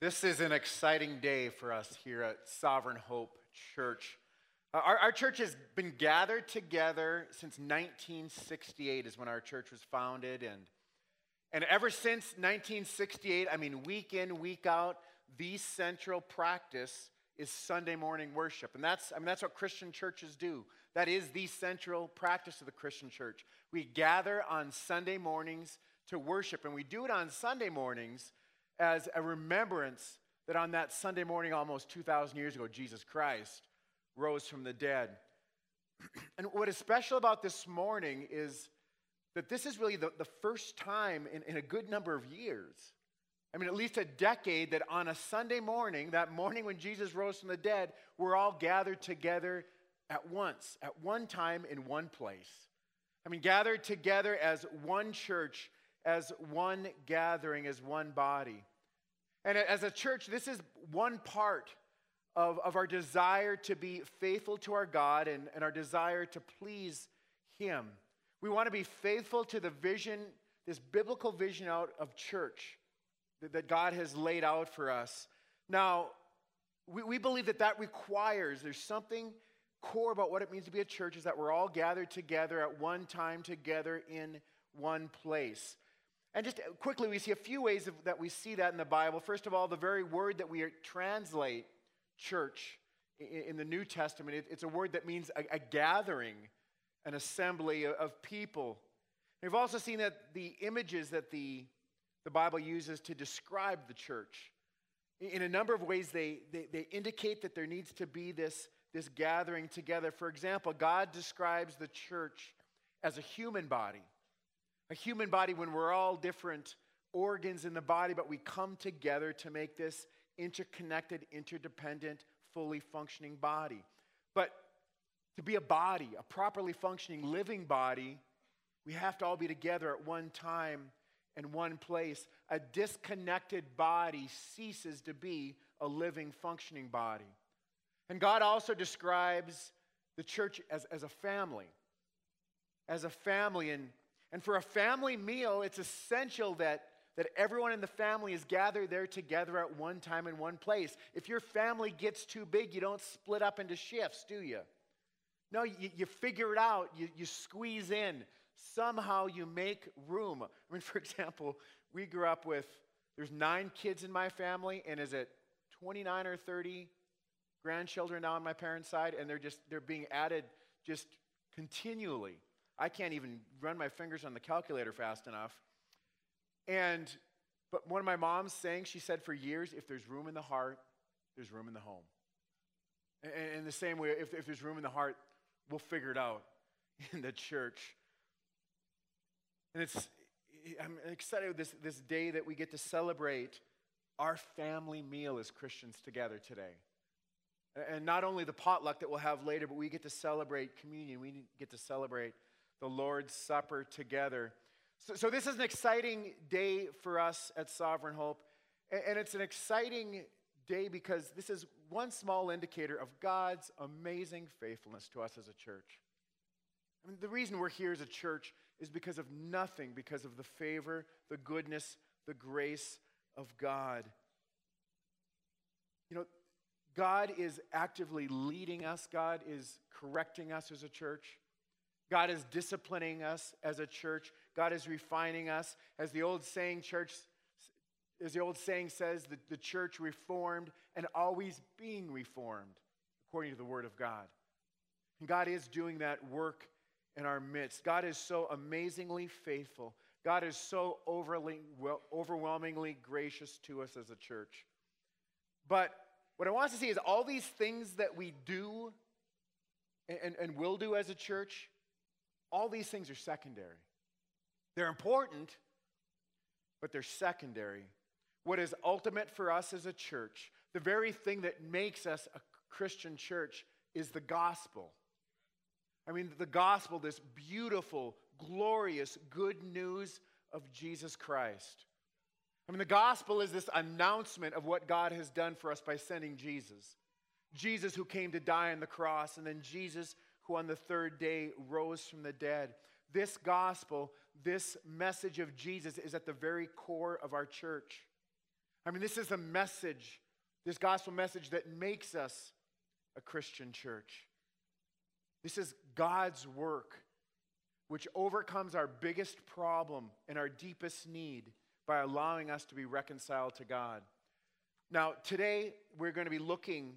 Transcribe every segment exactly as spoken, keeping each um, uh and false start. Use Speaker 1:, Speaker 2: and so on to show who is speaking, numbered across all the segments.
Speaker 1: This is an exciting day for us here at Sovereign Hope Church. Uh, Our, our church has been gathered together since nineteen sixty-eight is when our church was founded. And, and ever since nineteen sixty-eight, I mean, week in, week out, the central practice is Sunday morning worship. And that's, I mean, that's what Christian churches do. That is the central practice of the Christian church. We gather on Sunday mornings to worship, and we do it on Sunday mornings as a remembrance that on that Sunday morning almost two thousand years ago, Jesus Christ rose from the dead. And what is special about this morning is that this is really the, the first time in, in a good number of years, I mean at least a decade, that on a Sunday morning, that morning when Jesus rose from the dead, we're all gathered together at once, at one time in one place. I mean gathered together as one church, as one gathering, as one body. And as a church, this is one part of, of our desire to be faithful to our God and, and our desire to please Him. We want to be faithful to the vision, this biblical vision out of church that, that God has laid out for us. Now, we, we believe that that requires, there's something core about what it means to be a church, is that we're all gathered together at one time together in one place. And just quickly, we see a few ways of, that we see that in the Bible. First of all, the very word that we translate church in, in the New Testament, it, it's a word that means a, a gathering, an assembly of, of people. We've also seen that the images that the, the Bible uses to describe the church, in a number of ways, they, they, they indicate that there needs to be this, this gathering together. For example, God describes the church as a human body. A human body when we're all different organs in the body, but we come together to make this interconnected, interdependent, fully functioning body. But to be a body, a properly functioning, living body, we have to all be together at one time and one place. A disconnected body ceases to be a living, functioning body. And God also describes the church as, as a family. As a family, and And for a family meal, it's essential that, that everyone in the family is gathered there together at one time in one place. If your family gets too big, you don't split up into shifts, do you? No, you, you figure it out. You, you squeeze in. Somehow you make room. I mean, for example, we grew up with, there's nine kids in my family, and is it twenty-nine or thirty grandchildren now on my parents' side? And they're just, they're being added just continually. I can't even run my fingers on the calculator fast enough. And, but one of my mom's saying, she said for years, if there's room in the heart, there's room in the home. And in the same way, if, if there's room in the heart, we'll figure it out in the church. And it's, I'm excited with this, this day that we get to celebrate our family meal as Christians together today. And not only the potluck that we'll have later, but we get to celebrate communion. We get to celebrate the Lord's Supper together. So, so this is an exciting day for us at Sovereign Hope. And, and it's an exciting day because this is one small indicator of God's amazing faithfulness to us as a church. I mean, the reason we're here as a church is because of nothing, because of the favor, the goodness, the grace of God. You know, God is actively leading us. God is correcting us as a church. God is disciplining us as a church. God is refining us. As the old saying, church, as the old saying says, the, the church reformed and always being reformed, according to the Word of God. And God is doing that work in our midst. God is so amazingly faithful. God is so overly, well, overwhelmingly gracious to us as a church. But what I want us to see is all these things that we do and, and, and will do as a church, all these things are secondary. They're important, but they're secondary. What is ultimate for us as a church, the very thing that makes us a Christian church, is the gospel. I mean, the gospel, this beautiful, glorious, good news of Jesus Christ. I mean, the gospel is this announcement of what God has done for us by sending Jesus. Jesus who came to die on the cross, and then Jesus who on the third day rose from the dead. This gospel, this message of Jesus is at the very core of our church. I mean, this is a message, this gospel message that makes us a Christian church. This is God's work, which overcomes our biggest problem and our deepest need by allowing us to be reconciled to God. Now, today, we're going to be looking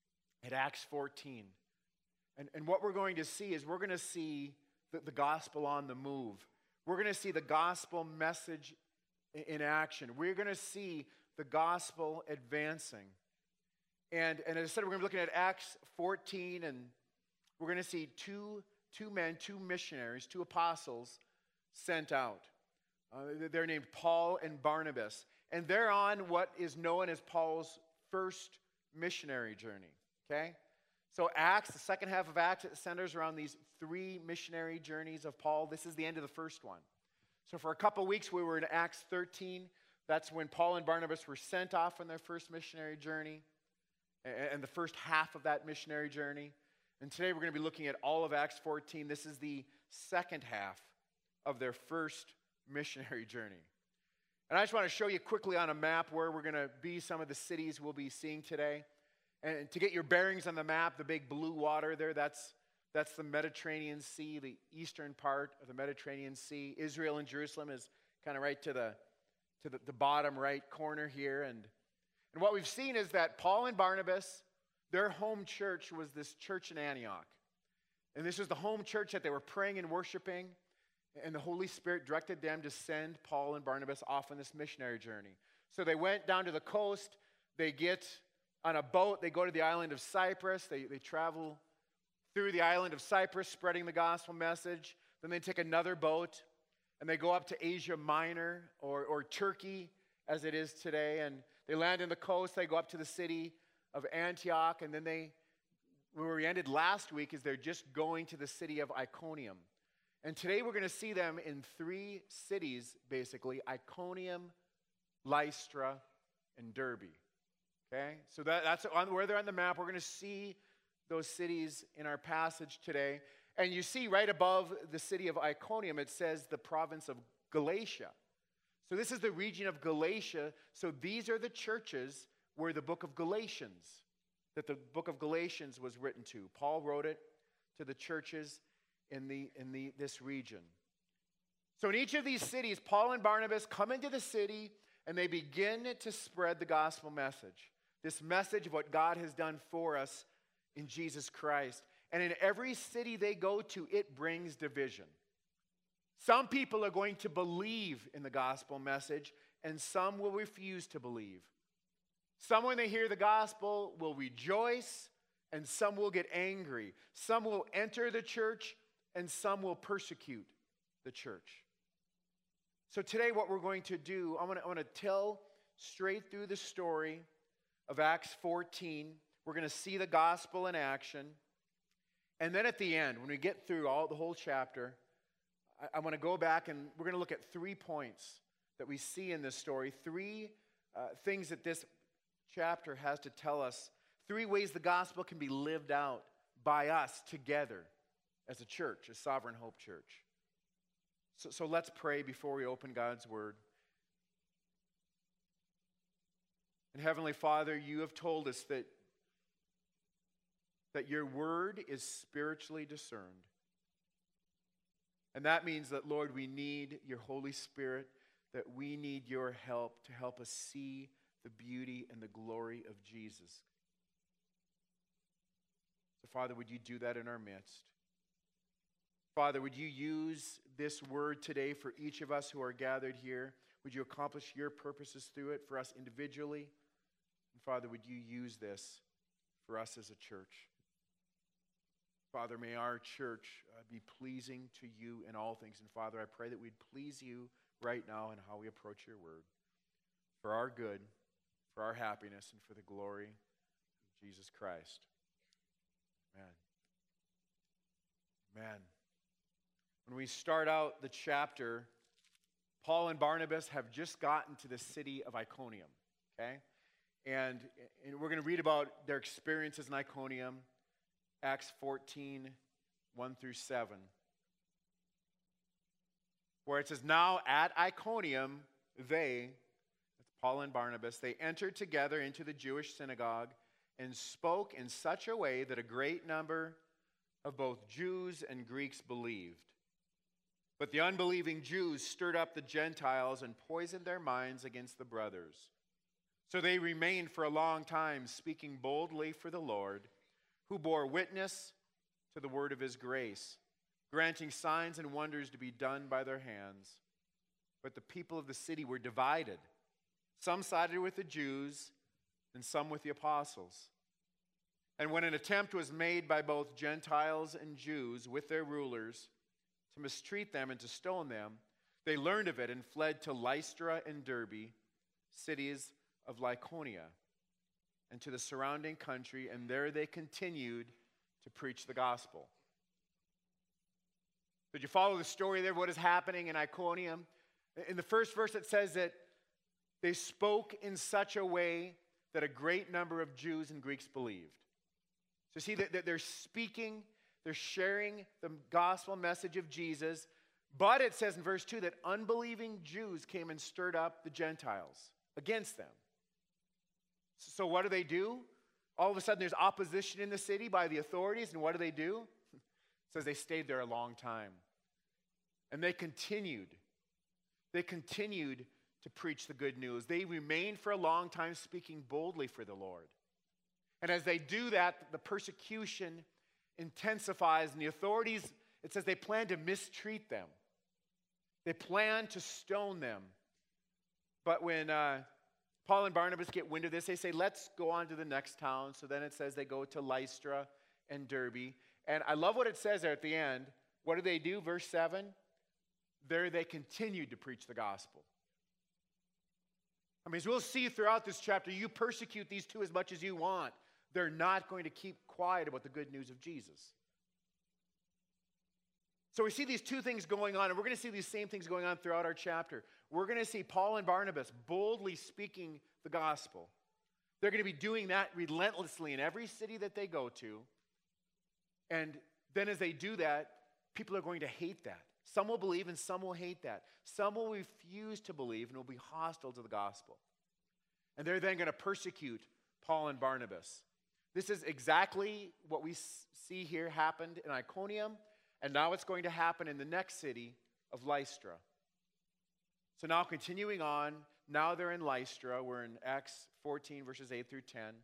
Speaker 1: at Acts fourteen. And, and what we're going to see is we're going to see the, the gospel on the move. We're going to see the gospel message in, in action. We're going to see the gospel advancing. And, and as I said, we're going to be looking at Acts fourteen, and we're going to see two, two men, two missionaries, two apostles sent out. Uh, they're named Paul and Barnabas. And they're on what is known as Paul's first missionary journey, okay? So Acts, the second half of Acts, it centers around these three missionary journeys of Paul. This is the end of the first one. So for a couple weeks, we were in Acts thirteen. That's when Paul and Barnabas were sent off on their first missionary journey and the first half of that missionary journey. And today we're going to be looking at all of Acts fourteen. This is the second half of their first missionary journey. And I just want to show you quickly on a map where we're going to be, some of the cities we'll be seeing today. And to get your bearings on the map, the big blue water there, that's, that's the Mediterranean Sea, the eastern part of the Mediterranean Sea. Israel and Jerusalem is kind of right to the, to the, the bottom right corner here. And, and what we've seen is that Paul and Barnabas, their home church was this church in Antioch. And this was the home church that they were praying and worshiping. And the Holy Spirit directed them to send Paul and Barnabas off on this missionary journey. So they went down to the coast. They get on a boat. They go to the island of Cyprus. They, they travel through the island of Cyprus, spreading the gospel message. Then they take another boat, and they go up to Asia Minor, or, or Turkey, as it is today. And they land on the coast. They go up to the city of Antioch. And then they, where we ended last week, is they're just going to the city of Iconium. And today we're going to see them in three cities, basically: Iconium, Lystra, and Derbe. Okay? So that, that's on, where they're on the map. We're going to see those cities in our passage today. And you see right above the city of Iconium, it says the province of Galatia. So this is the region of Galatia. So these are the churches where the book of Galatians, that the book of Galatians was written to. Paul wrote it to the churches in the in the this region. So in each of these cities, Paul and Barnabas come into the city and they begin to spread the gospel message. This message of what God has done for us in Jesus Christ. And in every city they go to, it brings division. Some people are going to believe in the gospel message, and some will refuse to believe. Some, when they hear the gospel, will rejoice, and some will get angry. Some will enter the church, and some will persecute the church. So today what we're going to do, I'm going to, I'm going to tell straight through the story of Acts fourteen. We're going to see the gospel in action. And then at the end, when we get through all the whole chapter, I, I want to go back and we're going to look at three points that we see in this story. Three uh, things that this chapter has to tell us. Three ways the gospel can be lived out by us together as a church, a Sovereign Hope Church. So, so let's pray before we open God's Word. And Heavenly Father, you have told us that, that your Word is spiritually discerned. And that means that, Lord, we need your Holy Spirit, that we need your help to help us see the beauty and the glory of Jesus. So, Father, would you do that in our midst? Father, would you use this word today for each of us who are gathered here? Would you accomplish your purposes through it for us individually? And Father, would you use this for us as a church? Father, may our church uh, be pleasing to you in all things. And Father, I pray that we'd please you right now in how we approach your word, for our good, for our happiness, and for the glory of Jesus Christ. Amen. Amen. When we start out the chapter, Paul and Barnabas have just gotten to the city of Iconium, okay? And, and we're going to read about their experiences in Iconium, Acts fourteen, one through seven, where it says, now at Iconium, they, that's Paul and Barnabas, they entered together into the Jewish synagogue and spoke in such a way that a great number of both Jews and Greeks believed. But the unbelieving Jews stirred up the Gentiles and poisoned their minds against the brothers. So they remained for a long time, speaking boldly for the Lord, who bore witness to the word of his grace, granting signs and wonders to be done by their hands. But the people of the city were divided. Some sided with the Jews and some with the apostles. And when an attempt was made by both Gentiles and Jews with their rulers to mistreat them and to stone them, they learned of it and fled to Lystra and Derbe, cities of Lycaonia, and to the surrounding country, and there they continued to preach the gospel. Did you follow the story there? What is happening in Iconium? In the first verse it says that they spoke in such a way that a great number of Jews and Greeks believed. So see that they're speaking, they're sharing the gospel message of Jesus, but it says in verse two that unbelieving Jews came and stirred up the Gentiles against them. So what do they do? All of a sudden there's opposition in the city by the authorities, and what do they do? It says they stayed there a long time. And they continued. They continued to preach the good news. They remained for a long time speaking boldly for the Lord. And as they do that, the persecution intensifies, and the authorities, it says they plan to mistreat them. They plan to stone them. But when uh, Paul and Barnabas get wind of this, they say, let's go on to the next town. So then it says they go to Lystra and Derbe. And I love what it says there at the end. What do they do? Verse seven. There they continued to preach the gospel. I mean, as we'll see throughout this chapter, you persecute these two as much as you want. They're not going to keep quiet about the good news of Jesus. So we see these two things going on, and we're going to see these same things going on throughout our chapter. We're going to see Paul and Barnabas boldly speaking the gospel. They're going to be doing that relentlessly in every city that they go to. And then as they do that, people are going to hate that. Some will believe and some will hate that. Some will refuse to believe and will be hostile to the gospel. And they're then going to persecute Paul and Barnabas. This is exactly what we see here happened in Iconium, and now it's going to happen in the next city of Lystra. So now continuing on, now they're in Lystra. We're in Acts fourteen, verses eight through ten.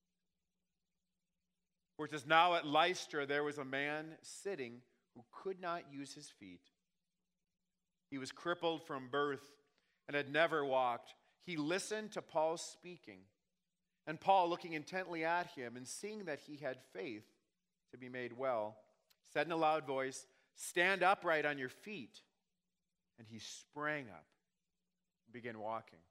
Speaker 1: Where it says, now at Lystra there was a man sitting who could not use his feet. He was crippled from birth and had never walked. He listened to Paul speaking. And Paul, looking intently at him and seeing that he had faith to be made well, said in a loud voice, stand upright on your feet. And he sprang up and began walking.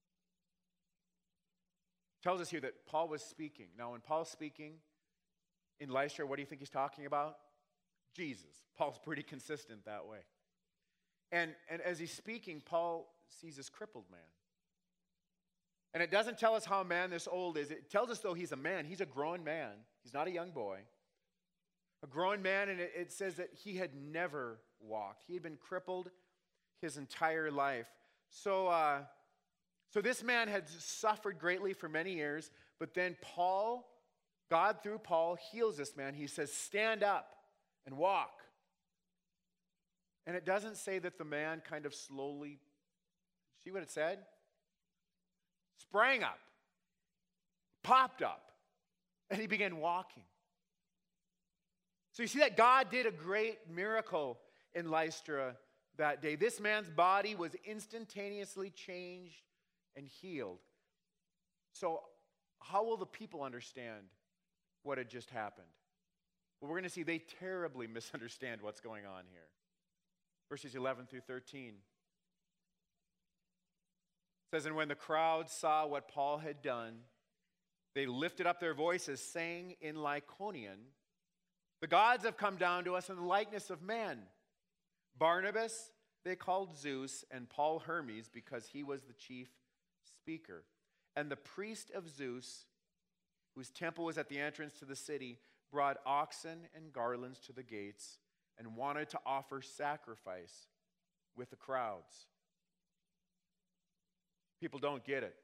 Speaker 1: It tells us here that Paul was speaking. Now, when Paul's speaking in Lystra, what do you think he's talking about? Jesus. Paul's pretty consistent that way. And, and as he's speaking, Paul sees this crippled man. And it doesn't tell us how a man this old is. It tells us, though, he's a man. He's a grown man. He's not a young boy. A grown man, and it, it says that he had never walked. He had been crippled his entire life. So, uh, so this man had suffered greatly for many years, but then Paul, God through Paul, heals this man. He says, stand up and walk. And it doesn't say that the man kind of slowly, see what it said? Sprang up, popped up, and he began walking. So you see that God did a great miracle in Lystra that day. This man's body was instantaneously changed and healed. So how will the people understand what had just happened? Well, we're going to see they terribly misunderstand what's going on here. Verses eleven through thirteen. It says, and when the crowd saw what Paul had done, they lifted up their voices, saying in Lycaonian, the gods have come down to us in the likeness of men. Barnabas they called Zeus, and Paul Hermes, because he was the chief speaker. And the priest of Zeus, whose temple was at the entrance to the city, brought oxen and garlands to the gates and wanted to offer sacrifice with the crowds. People don't get it.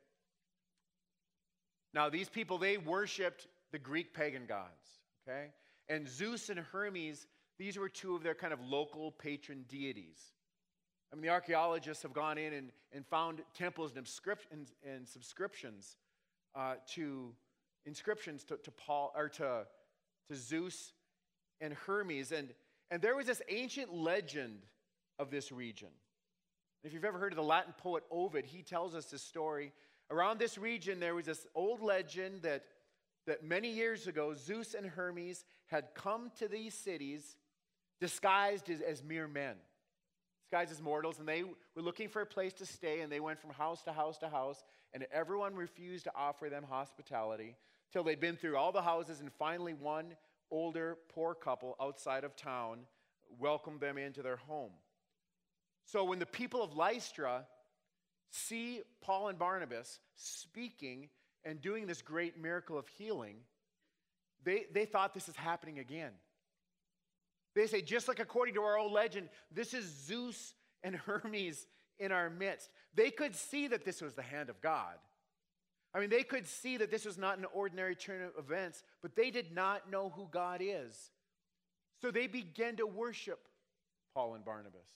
Speaker 1: Now, these people, they worshiped the Greek pagan gods, okay? And Zeus and Hermes, these were two of their kind of local patron deities. I mean, the archaeologists have gone in and, and found temples and, and, and subscriptions uh, to inscriptions to, to Paul or to, to Zeus and Hermes. And, and there was this ancient legend of this region. If you've ever heard of the Latin poet Ovid, he tells us this story. Around this region, there was this old legend that, that many years ago, Zeus and Hermes had come to these cities disguised as, as mere men, disguised as mortals, and they were looking for a place to stay, and they went from house to house to house, and everyone refused to offer them hospitality till they'd been through all the houses, and finally one older, poor couple outside of town welcomed them into their home. So when the people of Lystra see Paul and Barnabas speaking and doing this great miracle of healing, they, they thought this is happening again. They say, just like according to our old legend, this is Zeus and Hermes in our midst. They could see that this was the hand of God. I mean, they could see that this was not an ordinary turn of events, but they did not know who God is. So they began to worship Paul and Barnabas.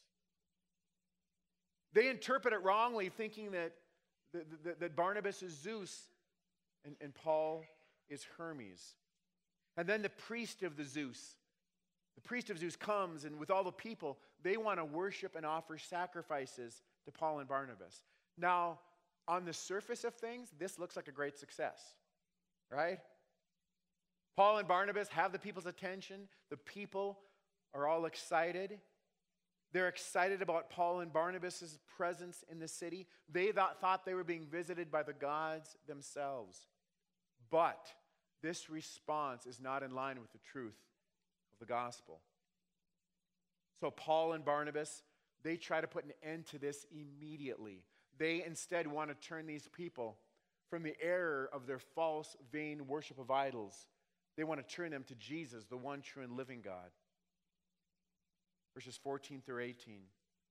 Speaker 1: They interpret it wrongly, thinking that, that, that, that Barnabas is Zeus and, and Paul is Hermes. And then the priest of the Zeus, the priest of Zeus comes, and with all the people, they want to worship and offer sacrifices to Paul and Barnabas. Now, on the surface of things, this looks like a great success, right? Paul and Barnabas have the people's attention. The people are all excited. They're excited about Paul and Barnabas' presence in the city. They thought, thought they were being visited by the gods themselves. But this response is not in line with the truth of the gospel. So Paul and Barnabas, they try to put an end to this immediately. They instead want to turn these people from the error of their false, vain worship of idols. They want to turn them to Jesus, the one true and living God. Verses fourteen through eighteen.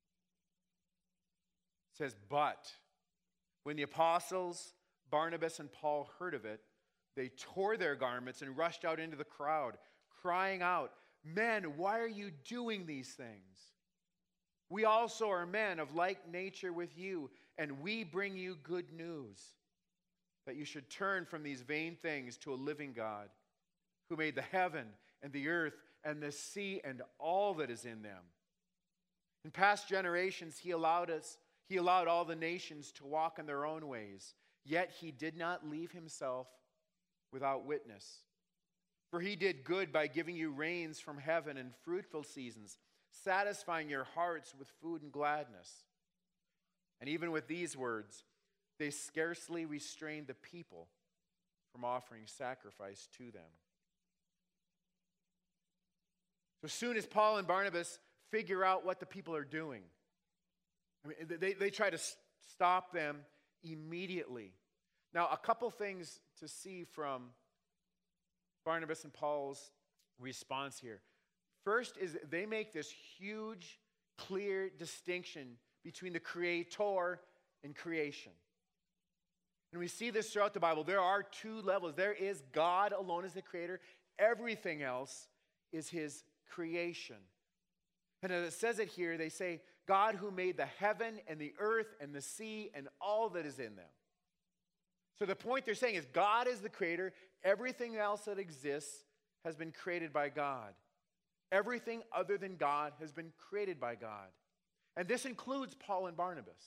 Speaker 1: It says, but when the apostles, Barnabas and Paul heard of it, they tore their garments and rushed out into the crowd, crying out, men, why are you doing these things? We also are men of like nature with you, and we bring you good news, that you should turn from these vain things to a living God, who made the heaven and the earth and the sea and all that is in them. In past generations, he allowed us, he allowed all the nations to walk in their own ways, yet he did not leave himself without witness. For he did good by giving you rains from heaven and fruitful seasons, satisfying your hearts with food and gladness. And even with these words, they scarcely restrained the people from offering sacrifice to them. So as soon as Paul and Barnabas figure out what the people are doing, I mean, they, they try to stop them immediately. Now, a couple things to see from Barnabas and Paul's response here. First is they make this huge, clear distinction between the creator and creation. And we see this throughout the Bible. There are two levels. There is God alone as the creator. Everything else is his creation. And as it says it here, they say, God who made the heaven and the earth and the sea and all that is in them. So the point they're saying is God is the creator. Everything else that exists has been created by God. Everything other than God has been created by God. And this includes Paul and Barnabas.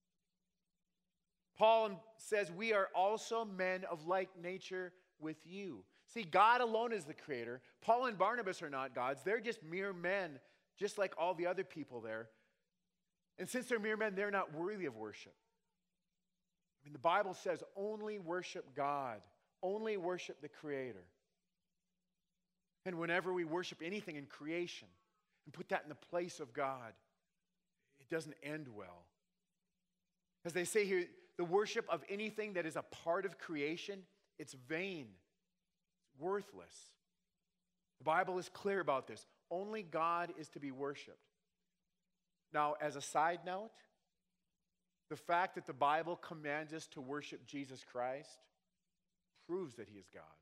Speaker 1: Paul says, we are also men of like nature with you. See, God alone is the creator. Paul and Barnabas are not gods. They're just mere men, just like all the other people there. And since they're mere men, they're not worthy of worship. I mean, the Bible says only worship God. Only worship the creator. And whenever we worship anything in creation and put that in the place of God, it doesn't end well. As they say here, the worship of anything that is a part of creation, it's vain. It's worthless. The Bible is clear about this. Only God is to be worshiped. Now, as a side note, The fact that the Bible commands us to worship Jesus Christ proves that he is God.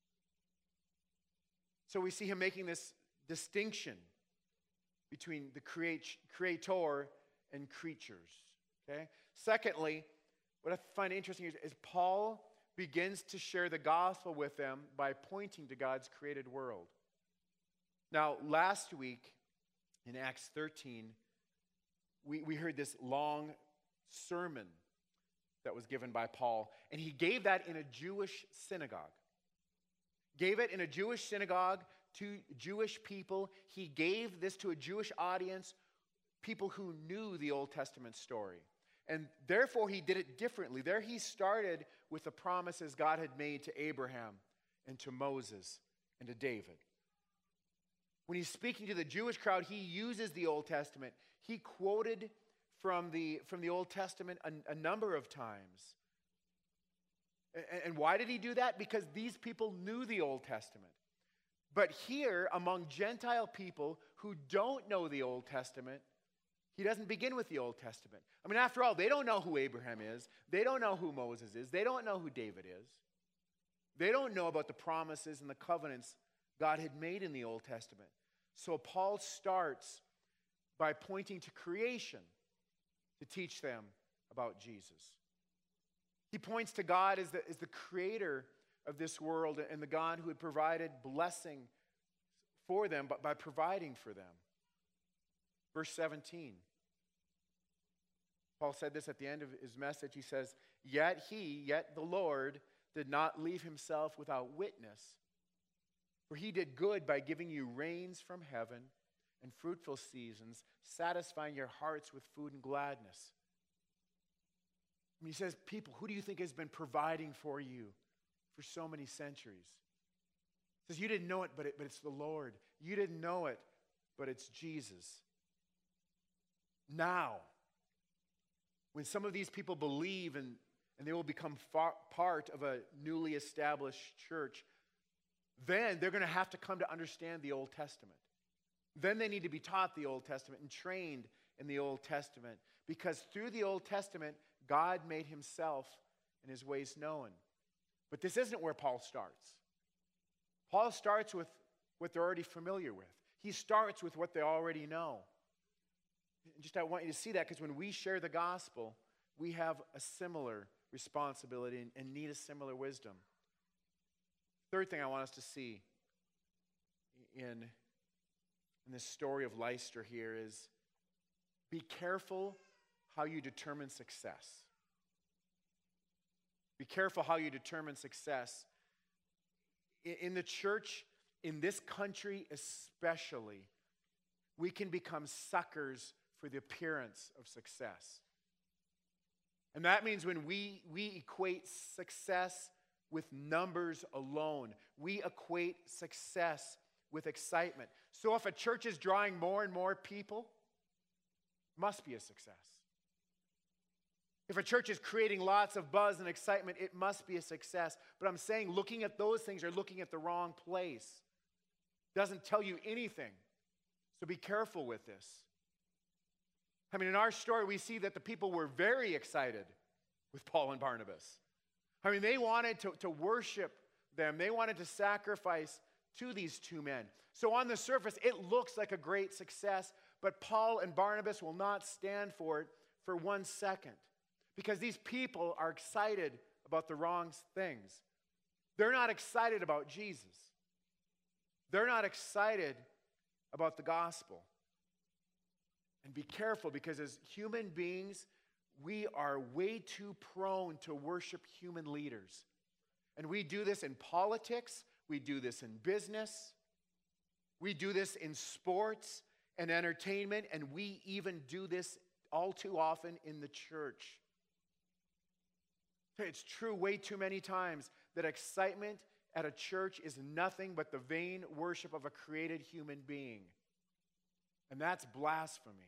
Speaker 1: So we see him making this distinction between the create, creator and creatures. Okay? Secondly, what I find interesting is, is Paul begins to share the gospel with them by pointing to God's created world. Now, last week in Acts thirteen, we, we heard this long sermon that was given by Paul, and he gave that in a Jewish synagogue. Gave it in a Jewish synagogue to Jewish people. He gave this to a Jewish audience, people who knew the Old Testament story. And therefore, he did it differently. There he started with the promises God had made to Abraham and to Moses and to David. When he's speaking to the Jewish crowd, he uses the Old Testament. He quoted from the, from the Old Testament a, a number of times. And, and why did he do that? Because these people knew the Old Testament. But here, among Gentile people who don't know the Old Testament, he doesn't begin with the Old Testament. I mean, after all, they don't know who Abraham is. They don't know who Moses is. They don't know who David is. They don't know about the promises and the covenants God had made in the Old Testament. So Paul starts by pointing to creation to teach them about Jesus. He points to God as the, as the creator of this world and the God who had provided blessing for them but by providing for them. Verse seventeen. Paul said this at the end of his message. He says, Yet he, yet the Lord, did not leave himself without witness. For he did good by giving you rains from heaven and fruitful seasons, satisfying your hearts with food and gladness. I mean, he says, people, who do you think has been providing for you for so many centuries? He says, you didn't know it, but, it, but it's the Lord. You didn't know it, but it's Jesus. Now, when some of these people believe and, and they will become far, part of a newly established church, then they're going to have to come to understand the Old Testament. Then they need to be taught the Old Testament and trained in the Old Testament, because through the Old Testament, God made himself and his ways known. But this isn't where Paul starts. Paul starts with what they're already familiar with. He starts with what they already know. Just I want you to see that, because when we share the gospel, we have a similar responsibility and, and need a similar wisdom. Third thing I want us to see in, in this story of Lystra here is be careful how you determine success. Be careful how you determine success. In, in the church, in this country especially, we can become suckers for the appearance of success. And that means when we, we equate success with numbers alone, we equate success with excitement. So if a church is drawing more and more people, it must be a success. If a church is creating lots of buzz and excitement, it must be a success. But I'm saying looking at those things are looking at the wrong place. It doesn't tell you anything. So be careful with this. I mean, in our story, we see that the people were very excited with Paul and Barnabas. I mean, they wanted to, to worship them. They wanted to sacrifice to these two men. So on the surface, it looks like a great success, but Paul and Barnabas will not stand for it for one second, because these people are excited about the wrong things. They're not excited about Jesus. They're not excited about the gospel. And be careful, because as human beings, we are way too prone to worship human leaders. And we do this in politics, we do this in business, we do this in sports and entertainment, and we even do this all too often in the church. It's true way too many times that excitement at a church is nothing but the vain worship of a created human being. And that's blasphemy.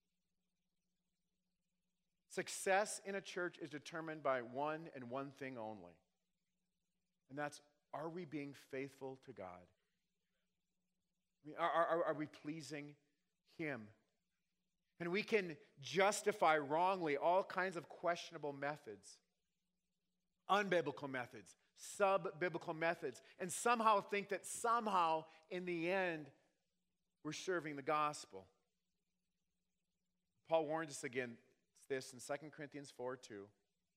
Speaker 1: Success in a church is determined by one and one thing only. And that's, are we being faithful to God? I mean, are, are, are we pleasing Him? And we can justify wrongly all kinds of questionable methods, unbiblical methods, sub-biblical methods, and somehow think that somehow in the end we're serving the gospel. Paul warns us again, it's this in Second Corinthians four two.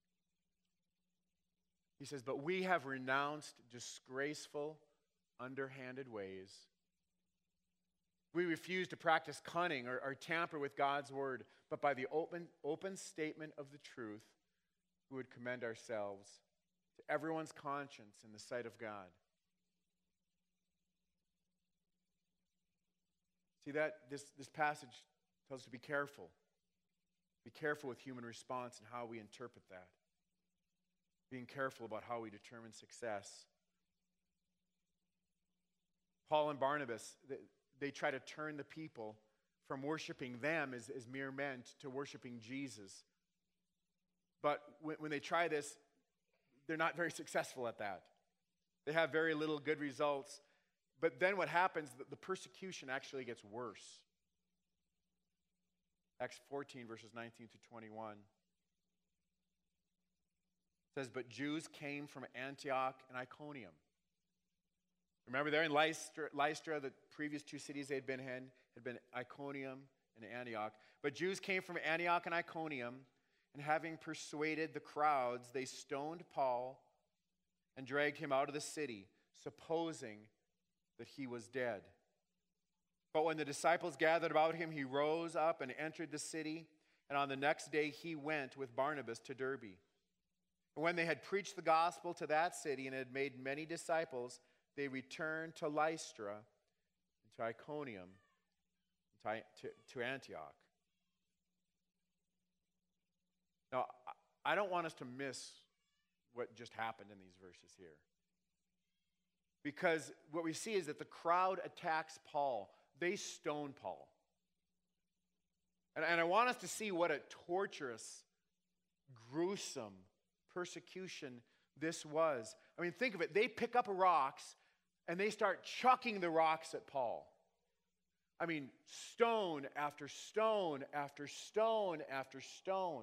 Speaker 1: He says, but we have renounced disgraceful, underhanded ways. We refuse to practice cunning or, or tamper with God's word, but by the open, open statement of the truth, we would commend ourselves to everyone's conscience in the sight of God. See that this, this passage tells us to be careful. Be careful with human response and how we interpret that. Being careful about how we determine success. Paul and Barnabas, they, they try to turn the people from worshiping them as, as mere men to worshiping Jesus. But when, when they try this, they're not very successful at that. They have very little good results. But then what happens, the, the persecution actually gets worse. Acts fourteen, verses nineteen to twenty-one. It says, but Jews came from Antioch and Iconium. Remember, they're in Lystra, Lystra, the previous two cities they had been in had been Iconium and Antioch. But Jews came from Antioch and Iconium, and having persuaded the crowds, they stoned Paul and dragged him out of the city, supposing that he was dead. But when the disciples gathered about him, he rose up and entered the city, and on the next day he went with Barnabas to Derbe. And when they had preached the gospel to that city and had made many disciples, they returned to Lystra, and to Iconium, and to, to Antioch. Now, I don't want us to miss what just happened in these verses here. Because what we see is that the crowd attacks Paul. They stone Paul. And, and I want us to see what a torturous, gruesome persecution this was. I mean, think of it. They pick up rocks and they start chucking the rocks at Paul. I mean, stone after stone after stone after stone.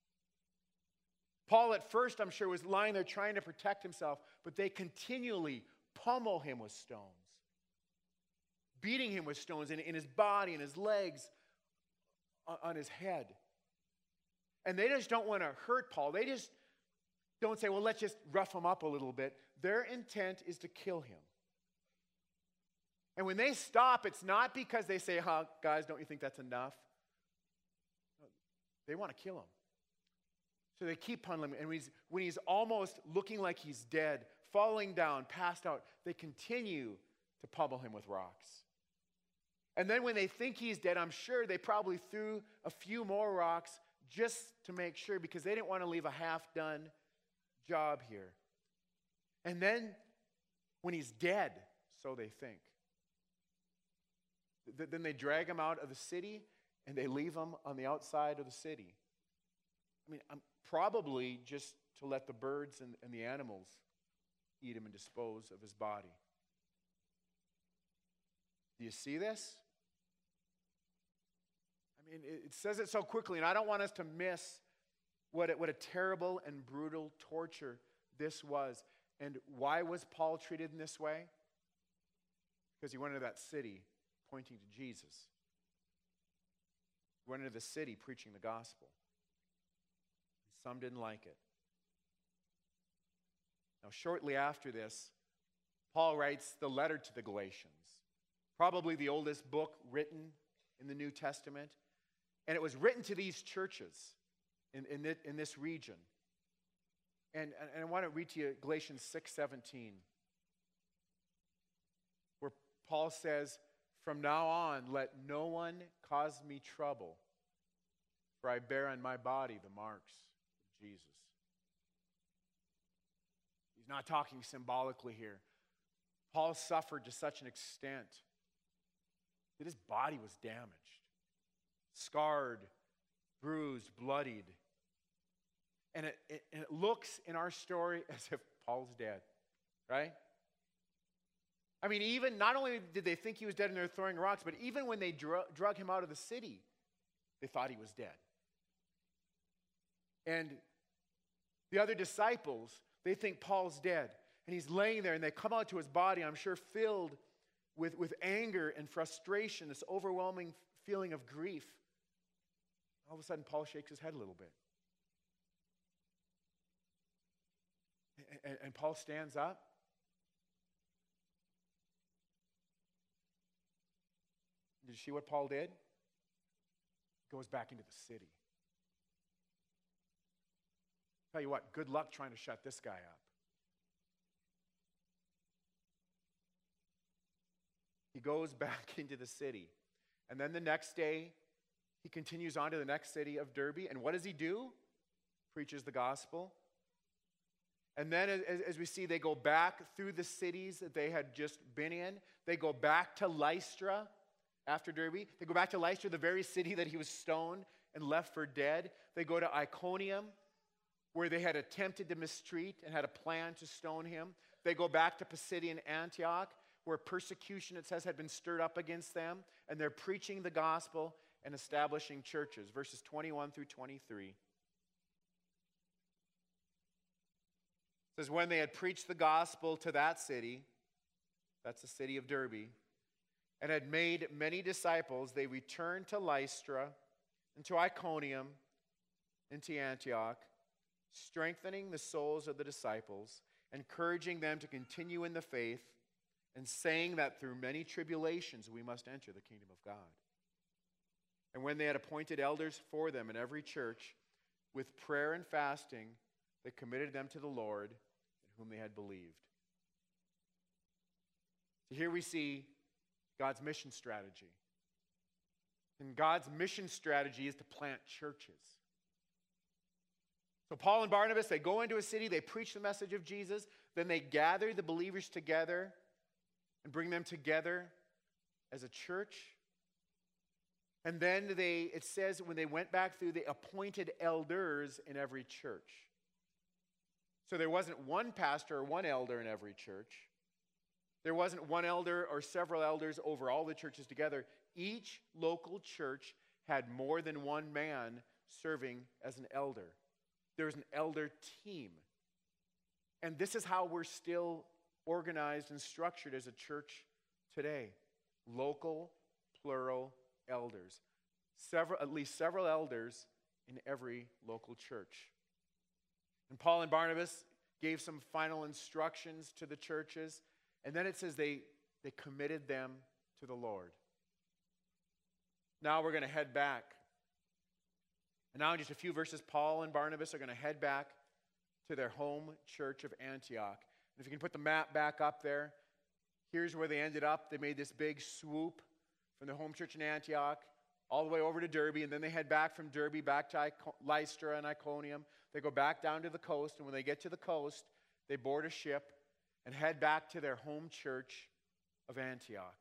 Speaker 1: Paul at first, I'm sure, was lying there trying to protect himself, but they continually pummel him with stones, beating him with stones in, in his body, in his legs, on, on his head. And they just don't want to hurt Paul. They just don't say, well, let's just rough him up a little bit. Their intent is to kill him. And when they stop, it's not because they say, huh, guys, don't you think that's enough? No, they want to kill him. So they keep pummeling him. And when he's, when he's almost looking like he's dead, falling down, passed out, they continue to pummel him with rocks. And then when they think he's dead, I'm sure they probably threw a few more rocks just to make sure, because they didn't want to leave a half-done job here. And then when he's dead, so they think, th- then they drag him out of the city and they leave him on the outside of the city. I mean, I'm probably just to let the birds and, and the animals eat him and dispose of his body. Do you see this? I mean, it, it says it so quickly, and I don't want us to miss what a, what a terrible and brutal torture this was. And why was Paul treated in this way? Because he went into that city pointing to Jesus. He went into the city preaching the gospel. Some didn't like it. Now, shortly after this, Paul writes the letter to the Galatians, probably the oldest book written in the New Testament. And it was written to these churches in, in, the, in this region. And, and I want to read to you Galatians six seventeen, where Paul says, from now on, let no one cause me trouble, for I bear on my body the marks of Jesus. He's not talking symbolically here. Paul suffered to such an extent that his body was damaged, scarred, bruised, bloodied. And it, it, and it looks in our story as if Paul's dead, right? I mean, even, not only did they think he was dead and they're throwing rocks, but even when they dr- drug him out of the city, they thought he was dead. And the other disciples, they think Paul's dead. And he's laying there, and they come out to his body, I'm sure filled with, with anger and frustration, this overwhelming feeling of grief. All of a sudden, Paul shakes his head a little bit. And, and Paul stands up. Did you see what Paul did? He goes back into the city. Tell you what, good luck trying to shut this guy up. He goes back into the city. And then the next day, he continues on to the next city of Derbe. And what does he do? Preaches the gospel. And then as, as we see, they go back through the cities that they had just been in. They go back to Lystra after Derbe. They go back to Lystra, the very city that he was stoned and left for dead. They go to Iconium, where they had attempted to mistreat and had a plan to stone him. They go back to Pisidian Antioch, where persecution, it says, had been stirred up against them. And they're preaching the gospel and establishing churches. Verses twenty-one through twenty-three. It says, when they had preached the gospel to that city, that's the city of Derbe, and had made many disciples, they returned to Lystra and to Iconium and to Antioch, strengthening the souls of the disciples, encouraging them to continue in the faith, and saying that through many tribulations we must enter the kingdom of God. And when they had appointed elders for them in every church, with prayer and fasting, they committed them to the Lord, in whom they had believed. So here we see God's mission strategy. And God's mission strategy is to plant churches. So Paul and Barnabas, they go into a city, they preach the message of Jesus, then they gather the believers together and bring them together as a church. And then they, it says when they went back through, they appointed elders in every church. So there wasn't one pastor or one elder in every church. There wasn't one elder or several elders over all the churches together. Each local church had more than one man serving as an elder. There was an elder team. And this is how we're still organized and structured as a church today. Local, plural elders. Several, at least several elders in every local church. And Paul and Barnabas gave some final instructions to the churches. And then it says they, they committed them to the Lord. Now we're going to head back. And now in just a few verses, Paul and Barnabas are going to head back to their home church of Antioch. And if you can put the map back up there, here's where they ended up. They made this big swoop from their home church in Antioch all the way over to Derbe, and then they head back from Derbe back to Ico- Lystra and Iconium. They go back down to the coast, and when they get to the coast, they board a ship and head back to their home church of Antioch.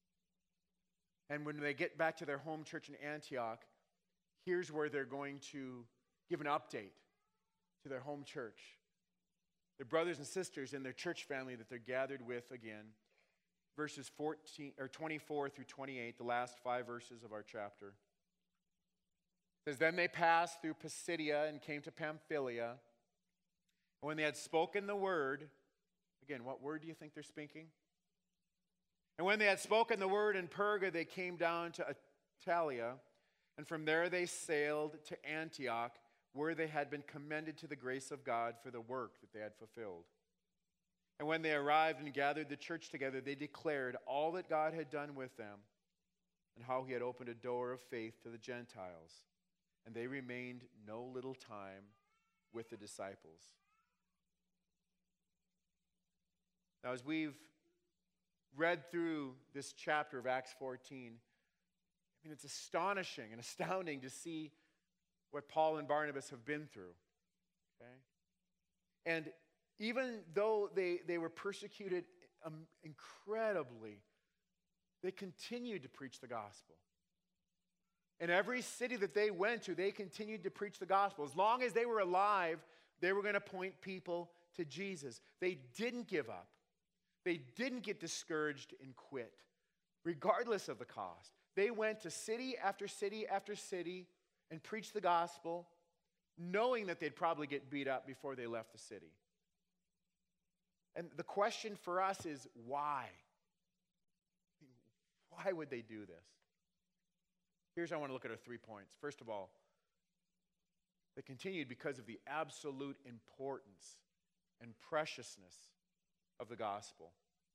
Speaker 1: And when they get back to their home church in Antioch, here's where they're going to give an update to their home church. Their brothers and sisters in their church family that they're gathered with again. Verses fourteen or twenty-four through twenty-eight, the last five verses of our chapter. It says, then they passed through Pisidia and came to Pamphylia. And when they had spoken the word, again, what word do you think they're speaking? And when they had spoken the word in Perga, they came down to Attalia, and from there they sailed to Antioch, where they had been commended to the grace of God for the work that they had fulfilled. And when they arrived and gathered the church together, they declared all that God had done with them and how he had opened a door of faith to the Gentiles. And they remained no little time with the disciples. Now, as we've read through this chapter of Acts fourteen, I mean, it's astonishing and astounding to see what Paul and Barnabas have been through. Okay? And even though they, they were persecuted um, incredibly, they continued to preach the gospel. In every city that they went to, they continued to preach the gospel. As long as they were alive, they were going to point people to Jesus. They didn't give up. They didn't get discouraged and quit, regardless of the cost. they went to city after city after city and preached the gospel, knowing that they'd probably get beat up before they left the city. And the question for us is, why? Why would they do this? Here's how I want to look at our three points. First of all, they continued because of the absolute importance and preciousness of the gospel.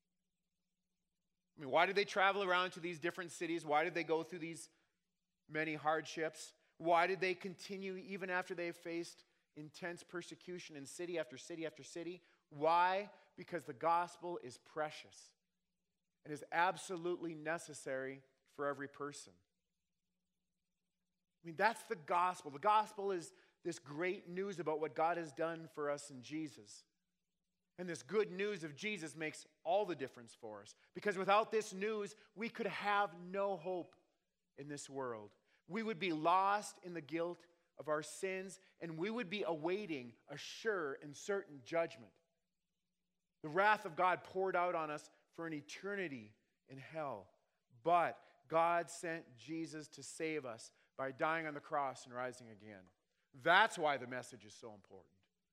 Speaker 1: I mean, why did they travel around to these different cities? Why did they go through these many hardships? Why did they continue even after they faced intense persecution in city after city after city? Why? Because the gospel is precious and is absolutely necessary for every person. I mean, that's the gospel. The gospel is this great news about what God has done for us in Jesus. And this good news of Jesus makes all the difference for us. Because without this news, we could have no hope in this world. We would be lost in the guilt of our sins, and we would be awaiting a sure and certain judgment. The wrath of God poured out on us for an eternity in hell. But God sent Jesus to save us by dying on the cross and rising again. That's why the message is so important.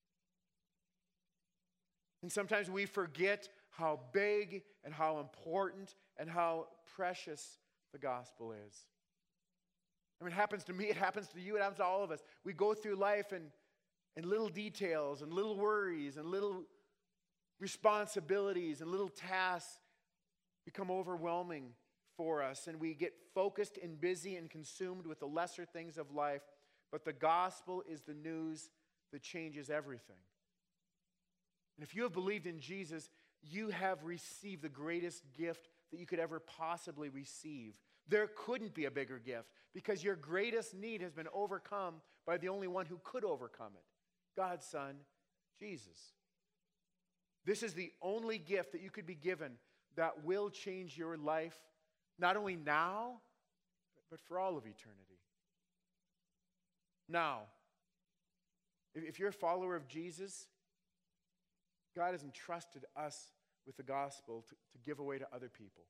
Speaker 1: And sometimes we forget how big and how important and how precious the gospel is. I mean, it happens to me, it happens to you, it happens to all of us. We go through life and, and little details and little worries and little responsibilities and little tasks become overwhelming for us, and we get focused and busy and consumed with the lesser things of life. But the gospel is the news that changes everything. And if you have believed in Jesus, you have received the greatest gift that you could ever possibly receive. There couldn't be a bigger gift because your greatest need has been overcome by the only one who could overcome it, God's Son, Jesus. This is the only gift that you could be given that will change your life, not only now, but for all of eternity. Now, if you're a follower of Jesus, God has entrusted us with the gospel to, to give away to other people.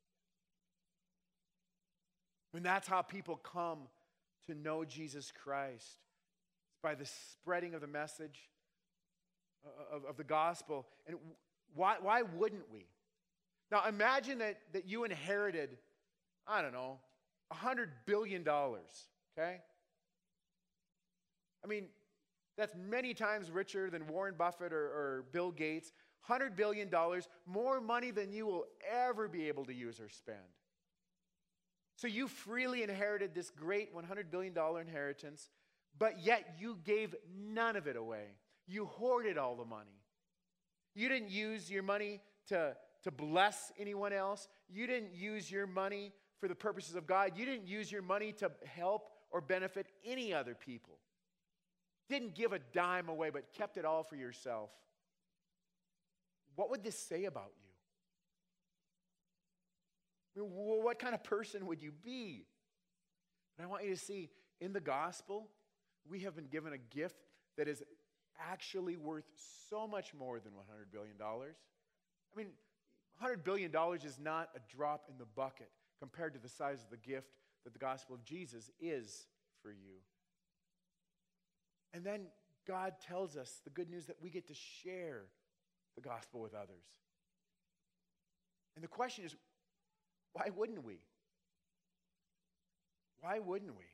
Speaker 1: And that's how people come to know Jesus Christ. It's by the spreading of the message of, of the gospel. And why, why wouldn't we? Now imagine that, that you inherited, I don't know, one hundred billion dollars, okay? I mean, that's many times richer than Warren Buffett or, or Bill Gates. one hundred billion dollars, more money than you will ever be able to use or spend. So you freely inherited this great one hundred billion dollars inheritance, but yet you gave none of it away. You hoarded all the money. You didn't use your money to, to bless anyone else. You didn't use your money for the purposes of God. You didn't use your money to help or benefit any other people. Didn't give a dime away, but kept it all for yourself. What would this say about you? I mean, what kind of person would you be? But I want you to see, in the gospel, we have been given a gift that is actually worth so much more than one hundred billion dollars. I mean, one hundred billion dollars is not a drop in the bucket compared to the size of the gift that the gospel of Jesus is for you. And then God tells us the good news that we get to share the gospel with others. And the question is, why wouldn't we? Why wouldn't we?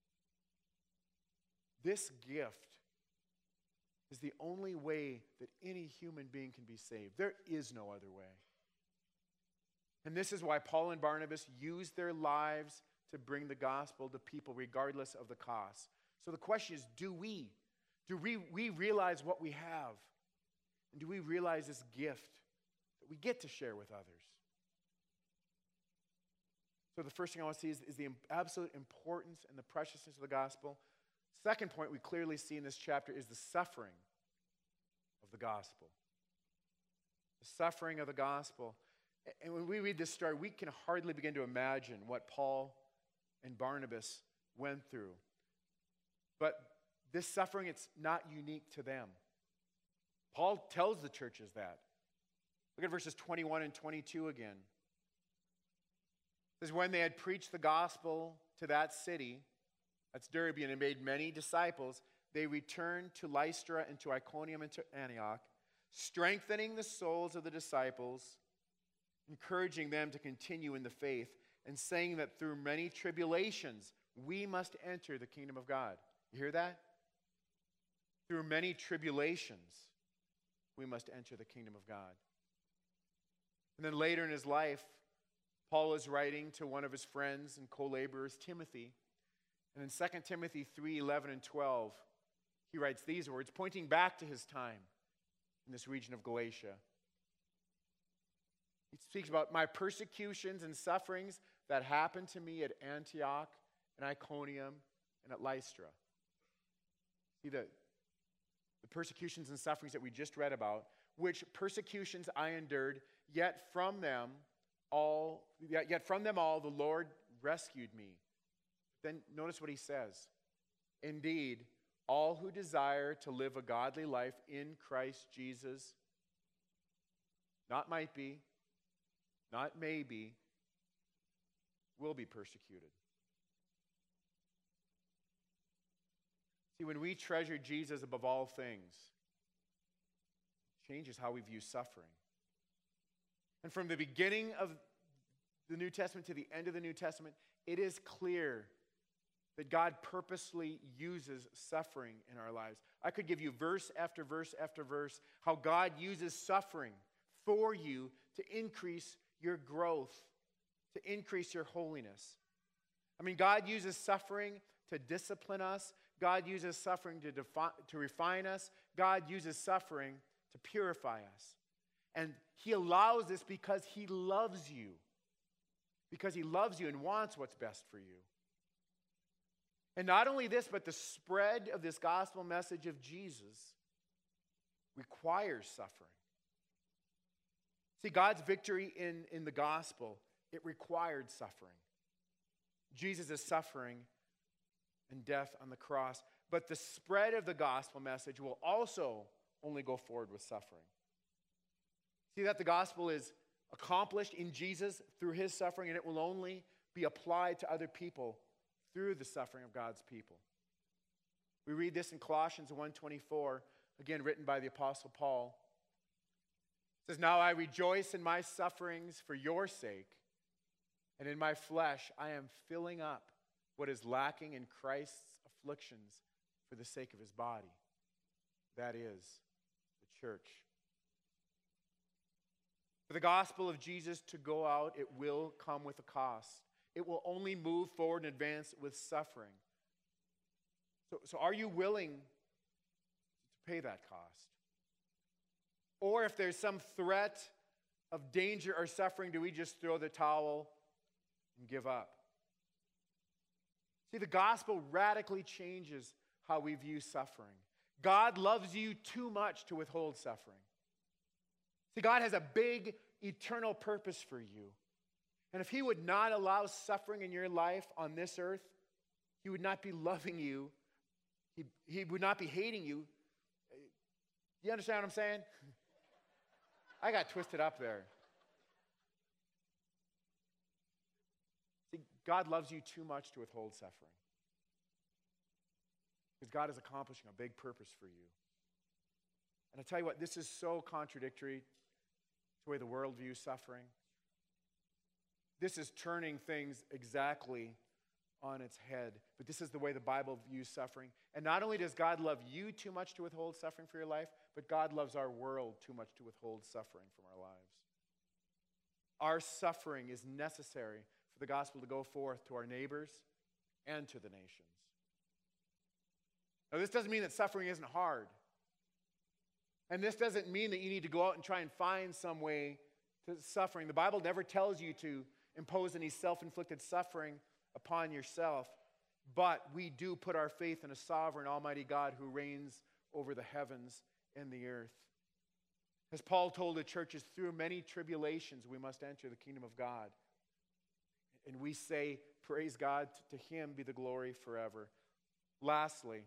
Speaker 1: This gift is the only way that any human being can be saved. There is no other way. And this is why Paul and Barnabas used their lives to bring the gospel to people regardless of the cost. So the question is, do we? Do we, we realize what we have? And do we realize this gift that we get to share with others? So the first thing I want to see is, is the absolute importance and the preciousness of the gospel. Second point we clearly see in this chapter is the suffering of the gospel. The suffering of the gospel. And when we read this story, we can hardly begin to imagine what Paul and Barnabas went through. But this suffering, it's not unique to them. Paul tells the churches that. Look at verses twenty-one and twenty-two again. says, when they had preached the gospel to that city, that's Derbe, and made many disciples, they returned to Lystra and to Iconium and to Antioch, strengthening the souls of the disciples, encouraging them to continue in the faith, and saying that through many tribulations we must enter the kingdom of God. You hear that? Through many tribulations we must enter the kingdom of God. And then later in his life, Paul is writing to one of his friends and co-laborers, Timothy. And in Second Timothy three, eleven and twelve, he writes these words, pointing back to his time in this region of Galatia. He speaks about my persecutions and sufferings that happened to me at Antioch and Iconium and at Lystra. See, the, the persecutions and sufferings that we just read about, which persecutions I endured, yet from them all, yet, yet from them all the Lord rescued me. Then notice what he says. Indeed, all who desire to live a godly life in Christ Jesus, not might be, not maybe, will be persecuted. See, when we treasure Jesus above all things, it changes how we view suffering. And from the beginning of the New Testament to the end of the New Testament, it is clear that God purposely uses suffering in our lives. I could give you verse after verse after verse how God uses suffering for you to increase your growth, to increase your holiness. I mean, God uses suffering to discipline us. God uses suffering to, defi- to refine us. God uses suffering to purify us. And he allows this because he loves you. Because he loves you and wants what's best for you. And not only this, but the spread of this gospel message of Jesus requires suffering. See, God's victory in, in the gospel, it required suffering. Jesus' suffering and death on the cross. But the spread of the gospel message will also only go forward with suffering. See that the gospel is accomplished in Jesus through his suffering, and it will only be applied to other people through the suffering of God's people. We read this in Colossians one twenty-four, again written by the Apostle Paul. It says, now I rejoice in my sufferings for your sake, and in my flesh I am filling up what is lacking in Christ's afflictions for the sake of his body. That is the church. For the gospel of Jesus to go out, it will come with a cost. It will only move forward and advance with suffering. So, so are you willing to pay that cost? Or if there's some threat of danger or suffering, do we just throw the towel and give up? See, the gospel radically changes how we view suffering. God loves you too much to withhold suffering. See, God has a big eternal purpose for you. And if he would not allow suffering in your life on this earth, he would not be loving you. He, he would not be hating you. You understand what I'm saying? I got twisted up there. See, God loves you too much to withhold suffering. Because God is accomplishing a big purpose for you. And I tell you what, this is so contradictory to the way the world views suffering. This is turning things exactly on its head. But this is the way the Bible views suffering. And not only does God love you too much to withhold suffering for your life, but God loves our world too much to withhold suffering from our lives. Our suffering is necessary for the gospel to go forth to our neighbors and to the nations. Now, this doesn't mean that suffering isn't hard. And this doesn't mean that you need to go out and try and find some way to suffering. The Bible never tells you to impose any self-inflicted suffering upon yourself, but we do put our faith in a sovereign, almighty God who reigns over the heavens and the earth. As Paul told the churches, through many tribulations we must enter the kingdom of God. And we say, praise God, to him be the glory forever. Lastly,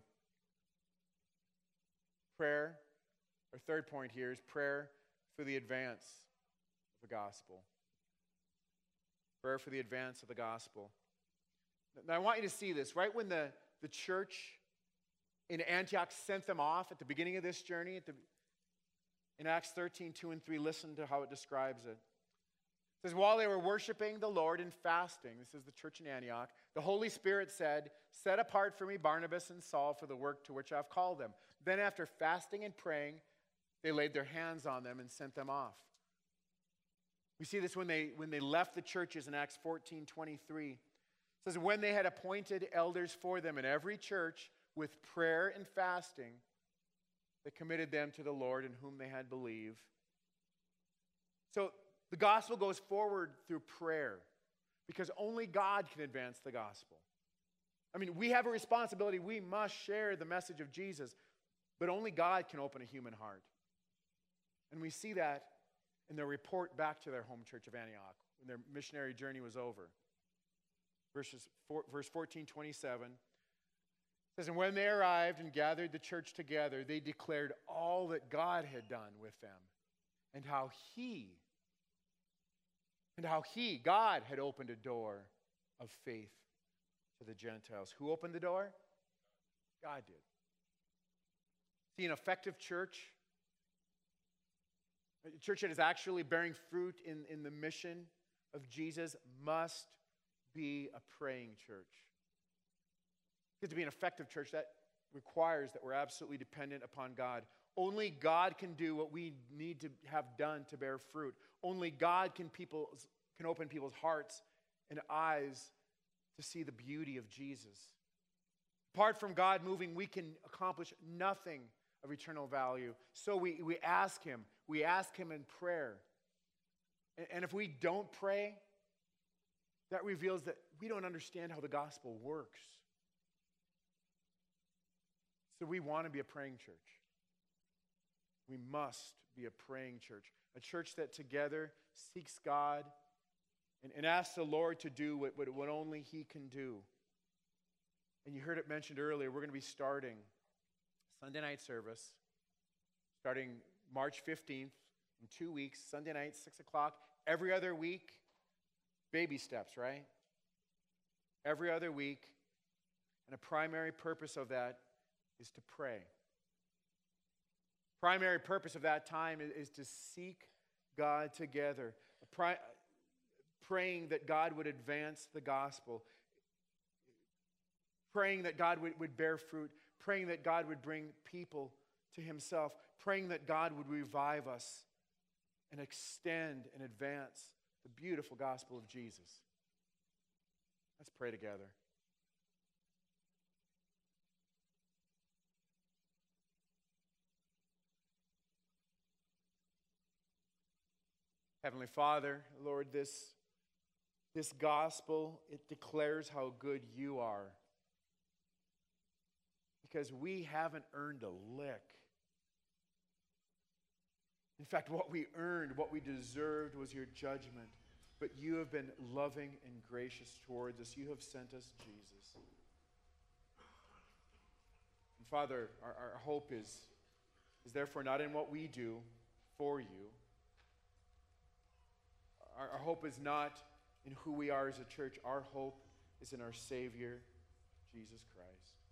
Speaker 1: prayer. Our third point here is prayer for the advance of the gospel. prayer for the advance of the gospel. Now I want you to see this. Right when the, the church in Antioch sent them off at the beginning of this journey, at the, in Acts thirteen, two and three, listen to how it describes it. It says, while they were worshiping the Lord and fasting, this is the church in Antioch, the Holy Spirit said, set apart for me Barnabas and Saul for the work to which I've called them. Then after fasting and praying, they laid their hands on them and sent them off. We see this when they, when they left the churches in Acts fourteen, twenty-three. It says, when they had appointed elders for them in every church with prayer and fasting, they committed them to the Lord in whom they had believed. So the gospel goes forward through prayer because only God can advance the gospel. I mean, we have a responsibility. We must share the message of Jesus, but only God can open a human heart. And we see that in their report back to their home church of Antioch when their missionary journey was over. Verses four, verse fourteen, twenty-seven says, and when they arrived and gathered the church together, they declared all that God had done with them and how he, and how he, God, had opened a door of faith to the Gentiles. Who opened the door? God did. See, an effective church, a church that is actually bearing fruit in, in the mission of Jesus, must be a praying church. Because to be an effective church, that requires that we're absolutely dependent upon God. Only God can do what we need to have done to bear fruit. Only God can, people, can open people's hearts and eyes to see the beauty of Jesus. Apart from God moving, we can accomplish nothing of eternal value. So we, we ask Him. We ask Him in prayer. And, and if we don't pray, that reveals that we don't understand how the gospel works. So we want to be a praying church. We must be a praying church. A church that together seeks God and, and asks the Lord to do what, what, what only He can do. And you heard it mentioned earlier, we're going to be starting Sunday night service, starting March fifteenth, in two weeks, Sunday night, six o'clock. Every other week, baby steps, right? Every other week. And a primary purpose of that is to pray. Primary purpose of that time is, is to seek God together. Pri- praying that God would advance the gospel. Praying that God would, would bear fruit. Praying that God would bring people to Himself. Praying that God would revive us and extend and advance the beautiful gospel of Jesus. Let's pray together. Heavenly Father, Lord, this, this gospel, it declares how good You are. Because we haven't earned a lick. In fact, what we earned, what we deserved was Your judgment. But You have been loving and gracious towards us. You have sent us Jesus. And Father, our, our hope is, is therefore not in what we do for You. Our, our hope is not in who we are as a church. Our hope is in our Savior, Jesus Christ.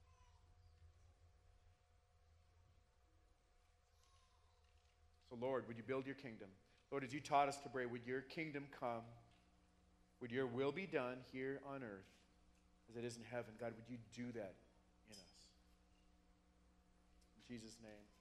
Speaker 1: So Lord, would You build Your kingdom? Lord, as You taught us to pray, would Your kingdom come? Would Your will be done here on earth as it is in heaven? God, would You do that in us? In Jesus' name.